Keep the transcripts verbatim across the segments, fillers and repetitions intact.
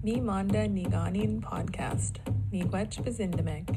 Ni Manda Ni Ganin Podcast. Ni Gwech Bazindamek.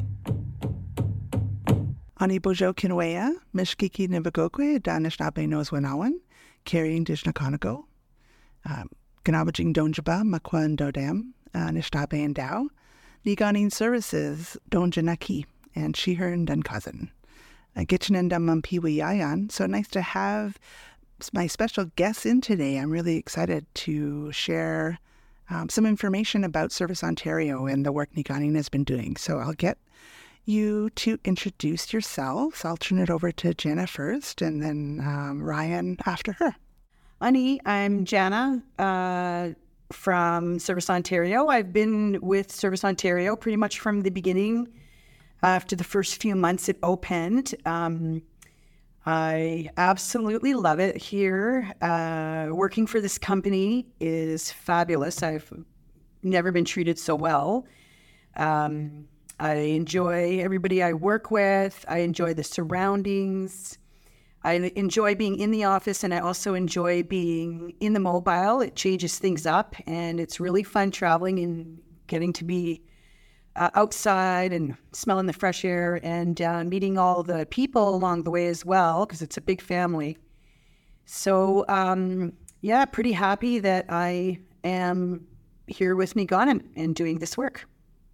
Ani Bojo Kinwea, Mishkiki Nibagokwe, Danishnabe Noswanawan, Carrying Dishnakonago, Ganabajing Donjaba, Makwan Dodam, Nishtabe and Dow, Niganin Services, Donjanaki, and Shehern and Cousin. Gitchinenda Mumpiwi Yayan. So nice to have my special guests in today. I'm really excited to share um, some information about Service Ontario and the work Niganin has been doing. So I'll get you to introduce yourselves. I'll turn it over to Jana first, and then um, Ryan after her. Ani, I'm Jana uh, from Service Ontario. I've been with Service Ontario pretty much from the beginning. After the first few months it opened, um, I absolutely love it here. Uh, working for this company is fabulous. I've never been treated so well. Um, I enjoy everybody I work with. I enjoy the surroundings. I enjoy being in the office, and I also enjoy being in the mobile. It changes things up, and it's really fun traveling and getting to be uh, outside and smelling the fresh air and uh, meeting all the people along the way as well, because it's a big family. So, um, yeah, pretty happy that I am here with Niganin and doing this work.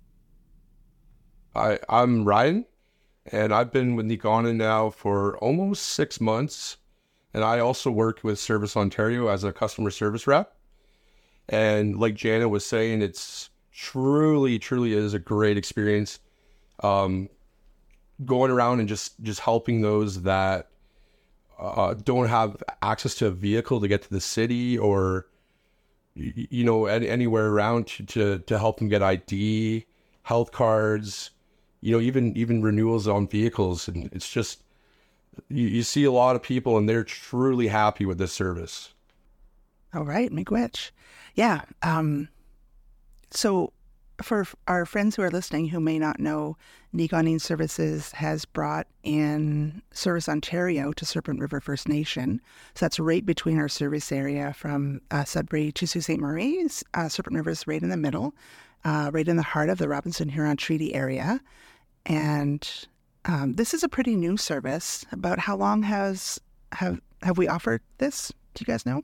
Hi, I'm Ryan, and I've been with Niganin now for almost six months. And I also work with Service Ontario as a customer service rep. And like Jana was saying, it's truly, truly is a great experience. Um, going around and just, just helping those that uh, don't have access to a vehicle to get to the city, or, you, you know, any, anywhere around to, to, to help them get I D, health cards, you know, even even renewals on vehicles. And it's just, you, you see a lot of people and they're truly happy with this service. All right, Miigwech. Yeah. Um, so for our friends who are listening who may not know, Niganin Services has brought in Service Ontario to Serpent River First Nation. So that's right between our service area from uh, Sudbury to Sault Ste. Marie. Uh, Serpent River is right in the middle, uh, right in the heart of the Robinson-Huron Treaty area. And um, this is a pretty new service. About how long has have have we offered this? Do you guys know?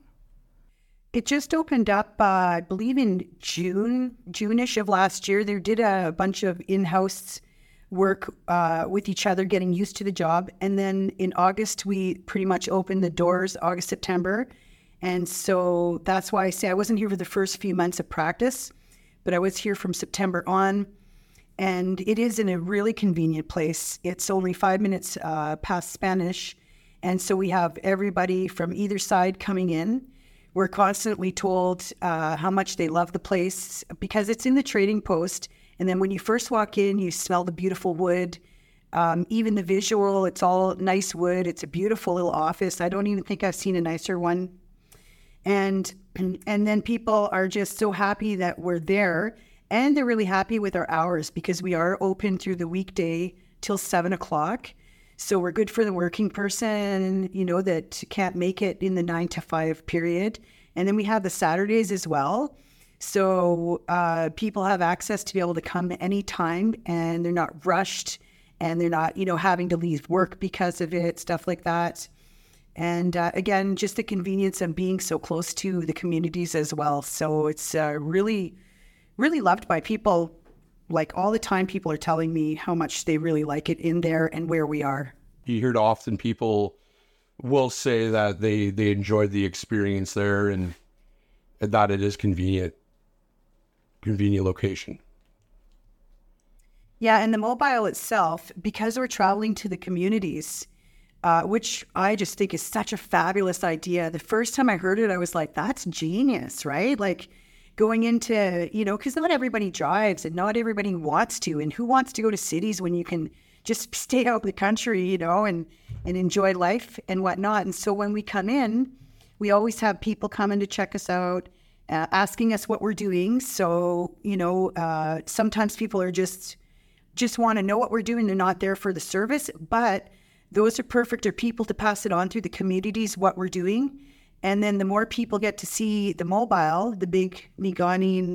It just opened up, uh, I believe, in June, June-ish of last year. They did a bunch of in-house work uh, with each other, getting used to the job. And then in August, we pretty much opened the doors, August, September. And so that's why I say I wasn't here for the first few months of practice, but I was here from September on. And it is in a really convenient place. It's only five minutes uh, past Spanish. And so we have everybody from either side coming in. We're constantly told uh, how much they love the place because it's in the trading post. And then when you first walk in, you smell the beautiful wood, um, even the visual. It's all nice wood. It's a beautiful little office. I don't even think I've seen a nicer one. And and, and then people are just so happy that we're there. And they're really happy with our hours because we are open through the weekday till seven o'clock. So we're good for the working person, you know, that can't make it in the nine to five period. And then we have the Saturdays as well. So uh, people have access to be able to come anytime, and they're not rushed, and they're not, you know, having to leave work because of it, stuff like that. And uh, again, just the convenience of being so close to the communities as well. So it's uh, really, really loved by people. Like all the time, people are telling me how much they really like it in there and where we are. You hear it often, people will say that they, they enjoyed the experience there and, and that it is convenient, convenient location. Yeah, and the mobile itself, because we're traveling to the communities, uh, which I just think is such a fabulous idea. The first time I heard it, I was like, that's genius, right? Like, going into, you know, because not everybody drives and not everybody wants to. And who wants to go to cities when you can just stay out in the country, you know, and, and enjoy life and whatnot. And so when we come in, we always have people coming to check us out, uh, asking us what we're doing. So, you know, uh, sometimes people are just, just want to know what we're doing. They're not there for the service, but those are perfect are people to pass it on through the communities, what we're doing. And then the more people get to see the mobile, the big Niganin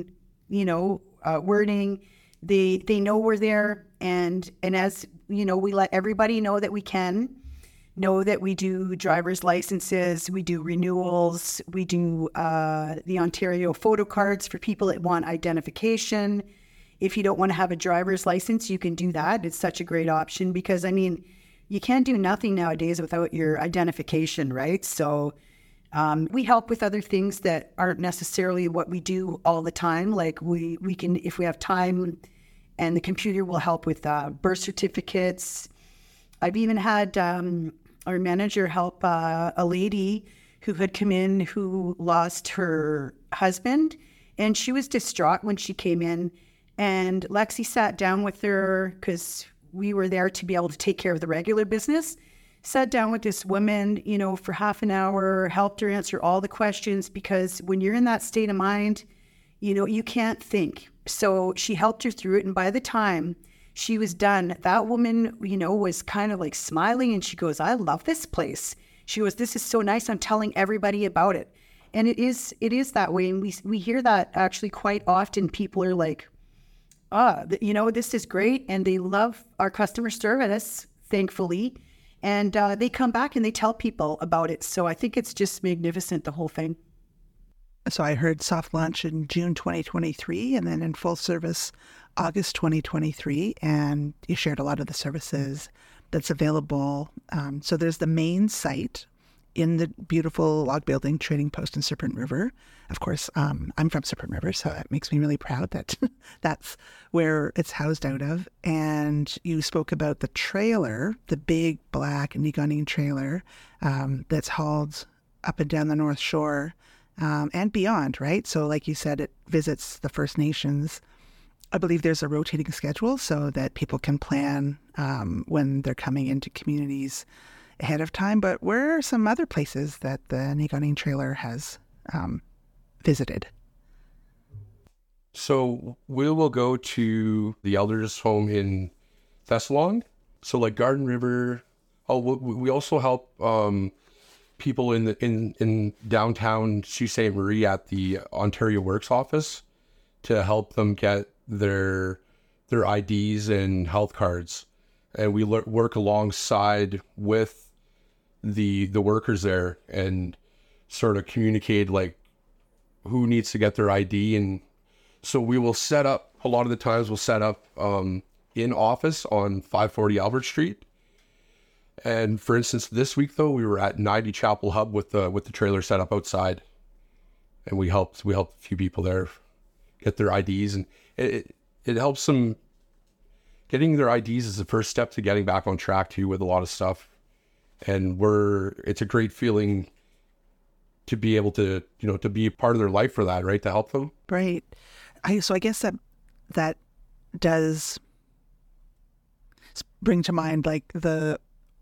you know, uh, wording. They they know we're there, and and as you know, we let everybody know that we can know that we do driver's licenses, we do renewals, we do uh, the Ontario photo cards for people that want identification. If you don't want to have a driver's license, you can do that. It's such a great option because, I mean, you can't do nothing nowadays without your identification, right? So um, we help with other things that aren't necessarily what we do all the time. Like we, we can, if we have time, and the computer will help with uh, birth certificates. I've even had um, our manager help uh, a lady who had come in who lost her husband, and she was distraught when she came in. And Lexi sat down with her because we were there to be able to take care of the regular business. Sat down with this woman, you know, for half an hour, helped her answer all the questions, because when you're in that state of mind, you know, you can't think. So she helped her through it. And by the time she was done, that woman, you know, was kind of like smiling, and she goes, I love this place. She goes, this is so nice. I'm telling everybody about it. And it is, it is that way. And we, we hear that actually quite often. People are like, ah, you know, this is great. And they love our customer service, thankfully. And uh, they come back and they tell people about it. So I think it's just magnificent, the whole thing. So I heard soft launch in June twenty twenty-three and then in full service August twenty twenty-three. And you shared a lot of the services that's available. Um, so there's the main site in the beautiful log building Trading Post in Serpent River. Of course, um, I'm from Serpent River, so it makes me really proud that that's where it's housed out of. And you spoke about the trailer, the big black Niigaaniin trailer um, that's hauled up and down the North Shore. Um, and beyond, right? So like you said, it visits the First Nations. I believe there's a rotating schedule so that people can plan um, when they're coming into communities ahead of time. But where are some other places that the Niigaaniin trailer has um, visited? So we will go to the elders' home in Thessalon. So like Garden River. Oh, we also help um, people in the in, in downtown Sault Ste. Marie at the Ontario Works office to help them get their their I Ds and health cards, and we l- work alongside with the the workers there and sort of communicate like who needs to get their I D. And so we will set up, a lot of the times we'll set up um, in office on five forty Albert Street. And for instance, this week though, we were at ninety Chapel Hub with the with the trailer set up outside, and we helped we helped a few people there get their I Ds, and it it, it helps them. Getting their I Ds is the first step to getting back on track too with a lot of stuff, and we're it's a great feeling to be able to you know to be a part of their life for that, right, to help them. Right. I so I guess that that does bring to mind like the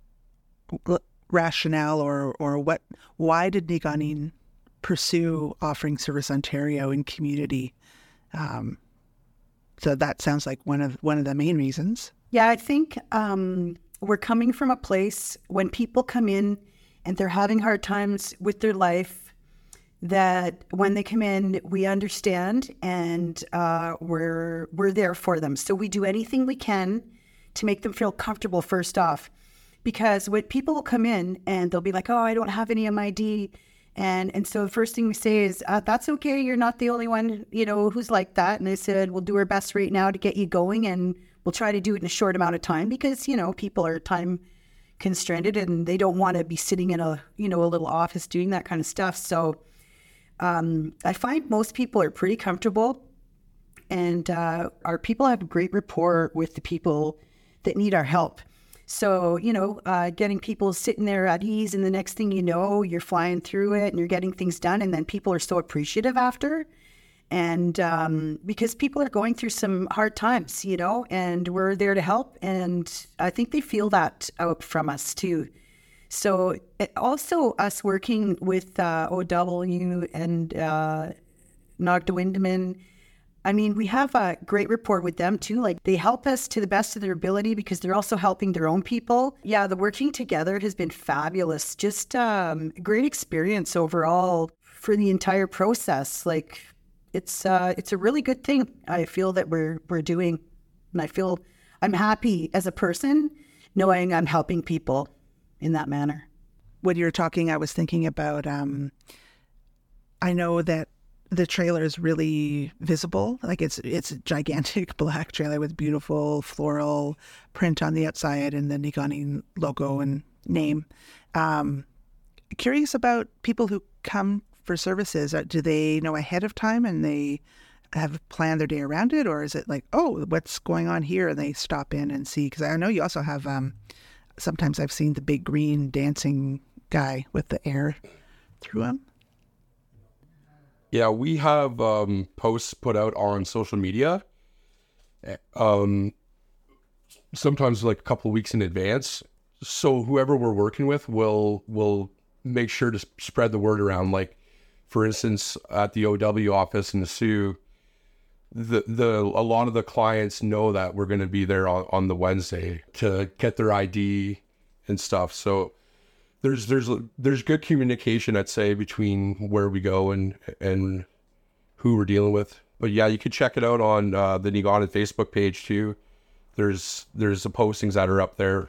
rationale or or what why did Niigaaniin pursue offering Service Ontario in community? Um, so that sounds like one of one of the main reasons. Yeah, I think um, we're coming from a place when people come in and they're having hard times with their life, that when they come in, we understand and uh, we're we're there for them. So we do anything we can to make them feel comfortable first off. Because when people will come in and they'll be like, oh, I don't have any M I D. And and so the first thing we say is, uh, that's okay. You're not the only one, you know, who's like that. And I said, we'll do our best right now to get you going. And we'll try to do it in a short amount of time because, you know, people are time constrained and they don't want to be sitting in a, you know, a little office doing that kind of stuff. So um, I find most people are pretty comfortable, and uh, our people have a great rapport with the people that need our help. So, you know, uh, getting people sitting there at ease, and the next thing you know, you're flying through it and you're getting things done. And then people are so appreciative after. And um, because people are going through some hard times, you know, and we're there to help. And I think they feel that out from us too. So also us working with uh, O W and uh, Nagda-Windaman, I mean, we have a great rapport with them too. Like, they help us to the best of their ability because they're also helping their own people. Yeah, the working together has been fabulous. Just um, great experience overall for the entire process. Like, it's uh, it's a really good thing. I feel that we're we're doing, and I feel I'm happy as a person knowing I'm helping people in that manner. When you were talking, I was thinking about. Um, I know that the trailer is really visible. Like it's it's a gigantic black trailer with beautiful floral print on the outside and the Niigani logo and name. Um, curious about people who come for services. Do they know ahead of time and they have planned their day around it, or is it like, oh, what's going on here, and they stop in and see? Because I know you also have. Um, sometimes I've seen the big green dancing guy with the air through him. Yeah, we have um, posts put out on social media. Um, sometimes like a couple of weeks in advance. So whoever we're working with will will make sure to spread the word around. Like, for instance, at the O W office in the Sioux, the the a lot of the clients know that we're going to be there on, on the Wednesday to get their I D and stuff. So there's there's there's good communication, I'd say, between where we go and and who we're dealing with. But yeah, you could check it out on uh, the Niigani Facebook page too. There's there's the postings that are up there.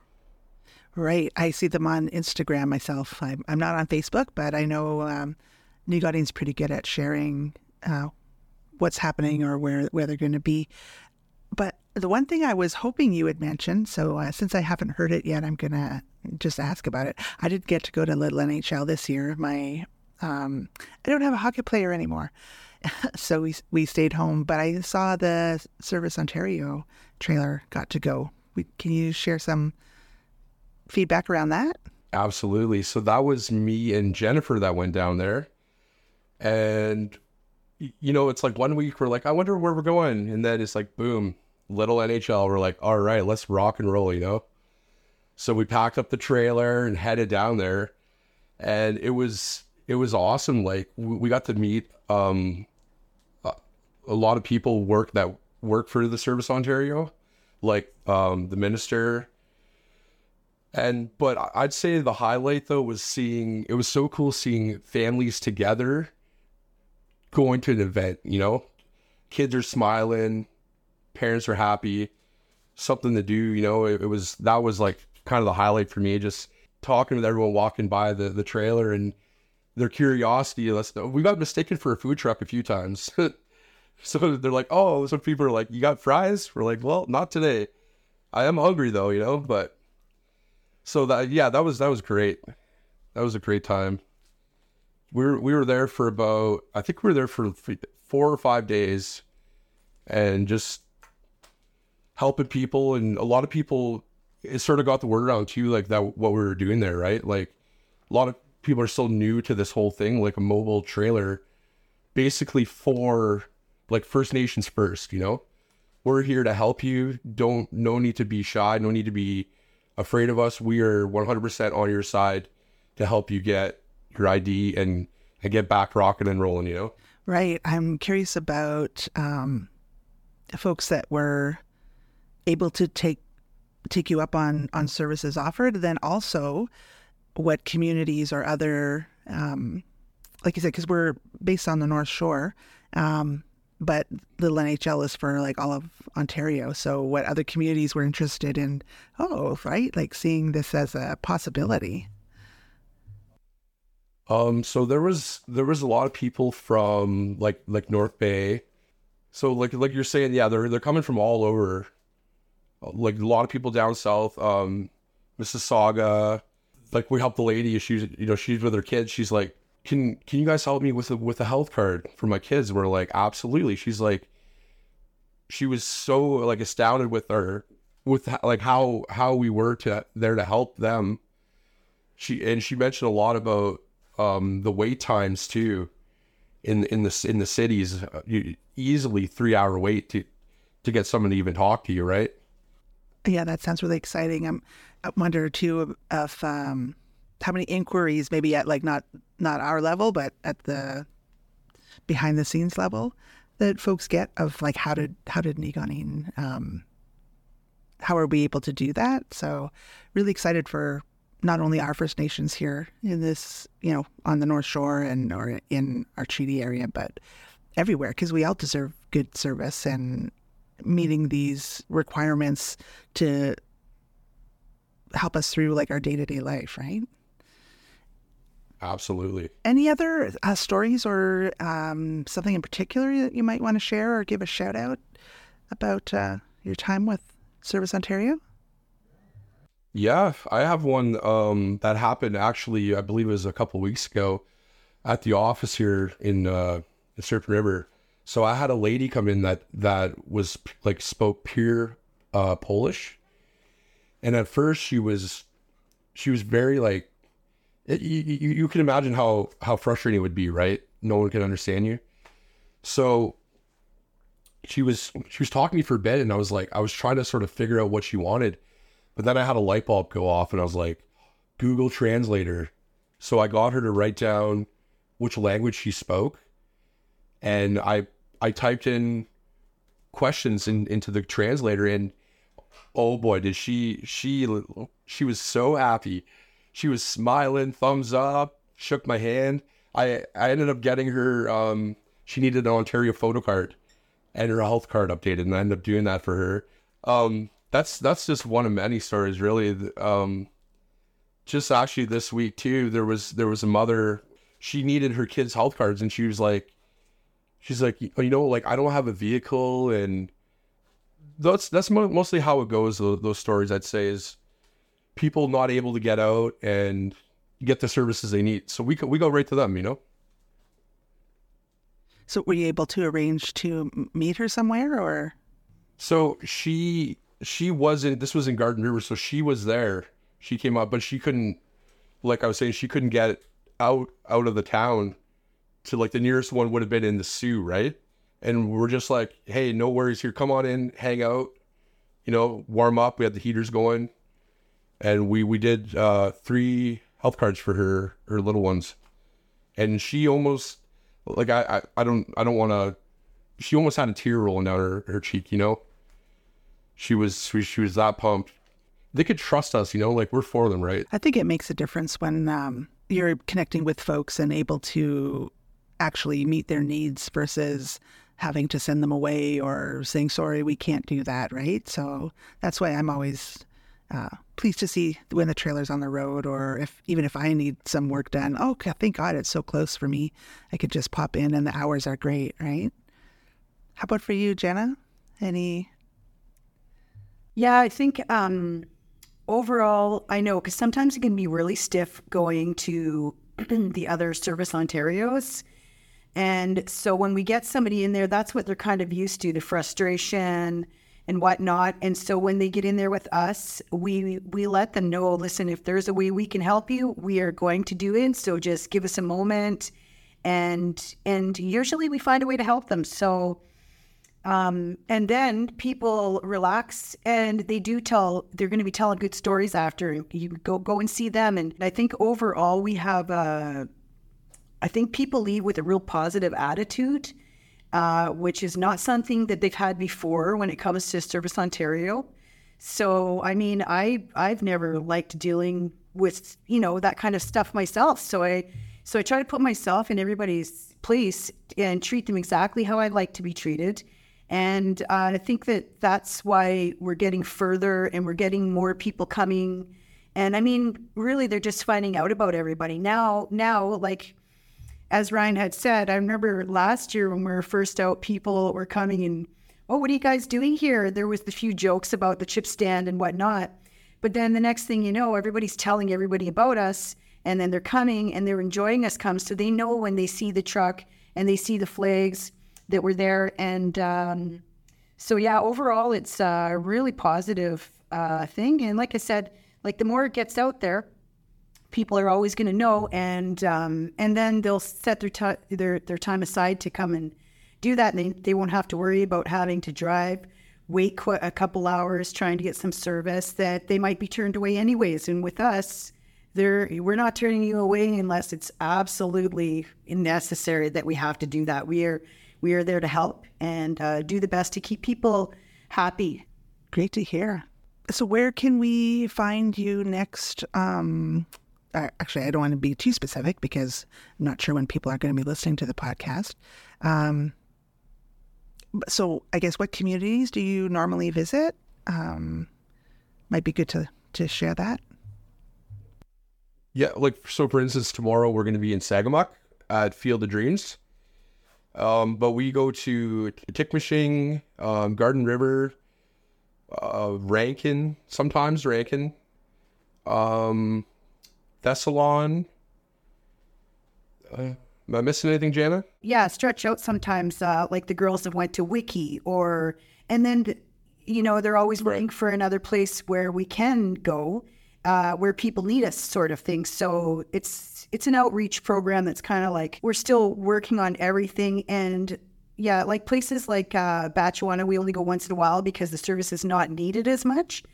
Right, I see them on Instagram myself. I'm I'm not on Facebook, but I know um, Niigani's pretty good at sharing uh, what's happening or where where they're going to be. But the one thing I was hoping you would mention, so uh, since I haven't heard it yet, I'm going to just ask about it. I did get to go to Little N H L this year. My um, I don't have a hockey player anymore, so we we stayed home. But I saw the Service Ontario trailer got to go. We, can you share some feedback around that? Absolutely. So that was me and Jennifer that went down there. And, you know, it's like one week we're like, I wonder where we're going. And then it's like, boom, Little N H L. We're like, all right, let's rock and roll, you know? So we packed up the trailer and headed down there. And it was, it was awesome. Like, we got to meet um, a, a lot of people work that work for the Service Ontario, like um, the minister. And, but I'd say the highlight though was seeing, it was so cool seeing families together going to an event, you know, kids are smiling, parents are happy, something to do, you know, it, it was, that was like kind of the highlight for me, just talking with everyone walking by the, the trailer and their curiosity. Let's, we got mistaken for a food truck a few times. So they're like, oh, some people are like, you got fries? We're like, well, not today. I am hungry though, you know, but so that, yeah, that was, that was great. That was a great time. We were, we were there for about, I think we were there for four or five days and just helping people. And a lot of people, it sort of got the word around too, like that, what we were doing there, right? Like a lot of people are still new to this whole thing, like a mobile trailer, basically for like First Nations first, you know, we're here to help you. Don't, no need to be shy. No need to be afraid of us. We are one hundred percent on your side to help you get your I D and, and get back rocking and rolling, you know? Right. I'm curious about um, folks that were able to take take you up on, on services offered, then also what communities or other, um, like you said, because we're based on the North Shore, um, but Little N H L is for like all of Ontario. So what other communities were interested in, oh, right, like seeing this as a possibility? Um, so there was, there was a lot of people from like, like North Bay. So like, like you're saying, yeah, they're, they're coming from all over, like a lot of people down south, um, Mississauga. Like we helped the lady, she's, you know, she's with her kids. She's like, can, can you guys help me with a, with a health card for my kids? And we're like, absolutely. She's like, she was so like astounded with our, with like how, how we were to there to help them. She, and she mentioned a lot about, um, the wait times too, in, in the, in the cities, uh, you, easily three hour wait to, to get someone to even talk to you. Right. Yeah, that sounds really exciting. I'm, I wonder too if, um, how many inquiries, maybe at like not not our level, but at the behind the scenes level, that folks get of like how did how did Niigani, um, how are we able to do that? So, really excited for not only our First Nations here in this, you know, on the North Shore and or in our treaty area, but everywhere, because we all deserve good service and meeting these requirements to help us through like our day-to-day life, right? Absolutely. Any other uh, stories or um, something in particular that you might want to share or give a shout out about uh, your time with Service Ontario? Yeah, I have one um, that happened actually, I believe it was a couple of weeks ago at the office here in uh, the Serpent River. So I had a lady come in that, that was like spoke pure uh, Polish. And at first she was, she was very like, it, you, you, you can imagine how, how frustrating it would be, right? No one can understand you. So she was, she was talking to me for a bit, and I was like, I was trying to sort of figure out what she wanted, but then I had a light bulb go off and I was like, Google Translator. So I got her to write down which language she spoke. And I, I typed in questions in, into the translator, and oh boy, did she, she, she was so happy. She was smiling, thumbs up, shook my hand. I, I ended up getting her, um, she needed an Ontario photo card and her health card updated, and I ended up doing that for her. Um, that's, that's just one of many stories, really. Um, just actually this week too, there was, there was a mother, she needed her kids' health cards, and she was like, she's like, you know, like, I don't have a vehicle, and that's, that's mostly how it goes. Those, those stories, I'd say, is people not able to get out and get the services they need. So we we go right to them, you know? So were you able to arrange to meet her somewhere, or? So she, she wasn't, this was in Garden River, so she was there. She came up, but she couldn't, like I was saying, she couldn't get out, out of the town to, like, the nearest one would have been in the Sioux, right? And we're just like, hey, no worries here. Come on in, hang out, you know, warm up. We had the heaters going. And we, we did uh, three health cards for her, her little ones. And she almost, like, I, I, I don't I don't want to, she almost had a tear rolling down her, her cheek, you know? She was, she, she was that pumped. They could trust us, you know, like, we're for them, right? I think it makes a difference when um, you're connecting with folks and able to actually meet their needs versus having to send them away or saying, sorry, we can't do that, right? So that's why I'm always uh, pleased to see when the trailer's on the road, or if even if I need some work done, oh, thank God it's so close for me. I could just pop in and the hours are great, right? How about for you, Jenna? Any? Yeah, I think um, overall, I know, because sometimes it can be really stiff going to the other Service Ontarios. And so when we get somebody in there, that's what they're kind of used to, the frustration and whatnot. And so when they get in there with us, we we let them know, listen, if there's a way we can help you, we are going to do it. So just give us a moment. And and usually we find a way to help them. So, um, and then people relax, and they do tell, they're going to be telling good stories after. You go, go and see them. And I think overall we have a, I think people leave with a real positive attitude, uh, which is not something that they've had before when it comes to Service Ontario. So, I mean, I, I've never liked dealing with, you know, that kind of stuff myself. So I, so I try to put myself in everybody's place and treat them exactly how I'd like to be treated. And uh, I think that that's why we're getting further and we're getting more people coming. And I mean, really, they're just finding out about everybody now, now, like, as Ryan had said, I remember last year when we were first out, people were coming and, oh, what are you guys doing here? There was the few jokes about the chip stand and whatnot. But then the next thing you know, everybody's telling everybody about us, and then they're coming and they're enjoying us come. So they know when they see the truck and they see the flags that were there. And um, so, yeah, overall, it's a really positive uh, thing. And like I said, like the more it gets out there, people are always going to know, and um, and then they'll set their, t- their their time aside to come and do that. And they, they won't have to worry about having to drive, wait qu- a couple hours trying to get some service that they might be turned away anyways. And with us, they're, we're not turning you away unless it's absolutely necessary that we have to do that. We are we are there to help and uh, do the best to keep people happy. Great to hear. So where can we find you next? Um... Uh, actually, I don't want to be too specific because I'm not sure when people are going to be listening to the podcast. Um, So I guess what communities do you normally visit? Um, might be good to, to share that. Yeah, like, so for instance, tomorrow we're going to be in Sagamok at Field of Dreams. Um, but we go to Tikmishing, um, Garden River, uh, Rankin, sometimes Rankin, um, Thessalon. Uh, am I missing anything, Jana? Yeah, stretch out sometimes, uh, like the girls have went to Wiki, or, and then, you know, they're always looking for another place where we can go, uh, where people need us, sort of thing. So it's, it's an outreach program that's kind of like, we're still working on everything. And yeah, like places like uh, Batchewana, we only go once in a while because the service is not needed as much.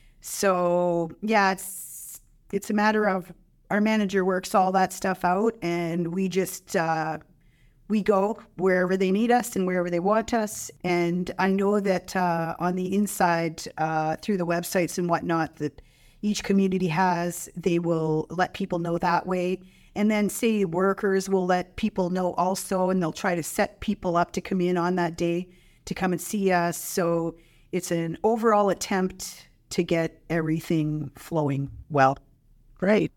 So yeah, it's, it's a matter of, our manager works all that stuff out, and we just, uh, we go wherever they need us and wherever they want us. And I know that uh, on the inside, uh, through the websites and whatnot, that each community has, they will let people know that way. And then city workers will let people know also, and they'll try to set people up to come in on that day to come and see us. So it's an overall attempt to get everything flowing well. Right.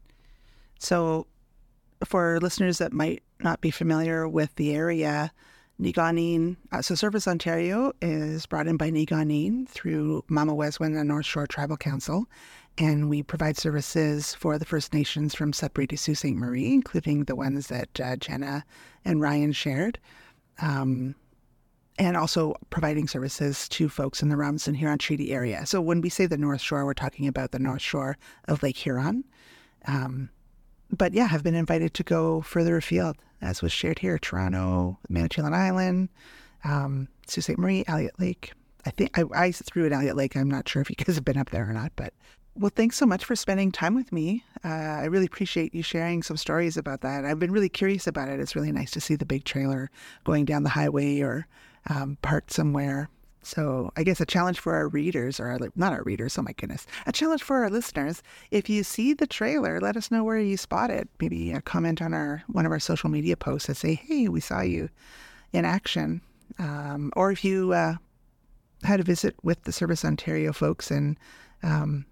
So for listeners that might not be familiar with the area, Niigaaniin, uh, so Service Ontario is brought in by Niigaaniin through Mama-Weswin and North Shore Tribal Council, and we provide services for the First Nations from Sudbury to Sault Ste. Marie, including the ones that uh, Jenna and Ryan shared, um, and also providing services to folks in the Robinson Huron Treaty area. So when we say the North Shore, we're talking about the North Shore of Lake Huron. Um, But yeah, have been invited to go further afield, as was shared here, Toronto, Manitoulin Island, um, Sault Ste. Marie, Elliott Lake. I think I, I threw in Elliott Lake. I'm not sure if you guys have been up there or not, but well, thanks so much for spending time with me. Uh, I really appreciate you sharing some stories about that. I've been really curious about it. It's really nice to see the big trailer going down the highway or um, parked somewhere. So I guess a challenge for our readers, or our, not our readers, oh my goodness, a challenge for our listeners. If you see the trailer, let us know where you spot it. Maybe a comment on our one of our social media posts that say, hey, we saw you in action. Um, or if you uh, had a visit with the Service Ontario folks, and, um,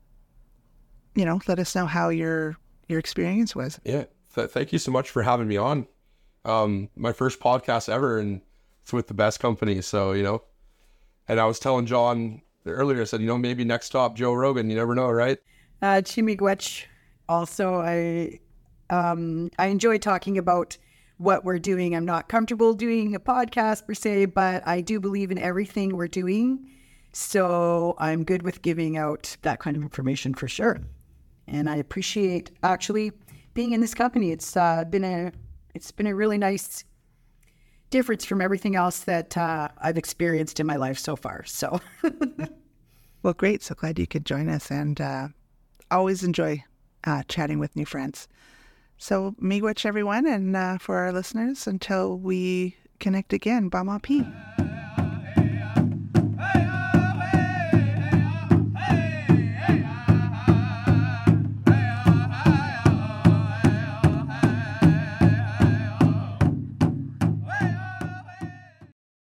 you know, let us know how your your experience was. Yeah. Th- thank you so much for having me on. Um, my first podcast ever, and it's with the best company. So, you know, and I was telling John earlier, I said, you know, maybe next stop, Joe Rogan. You never know, right? Uh, Chimigwech. Also, I um, I enjoy talking about what we're doing. I'm not comfortable doing a podcast per se, but I do believe in everything we're doing. So I'm good with giving out that kind of information for sure. And I appreciate actually being in this company. It's uh, been a it's been a really nice difference from everything else that uh, I've experienced in my life so far. So, well, great. So glad you could join us, and uh, always enjoy uh, chatting with new friends. So, miigwech everyone, and uh, for our listeners, until we connect again, Bama P.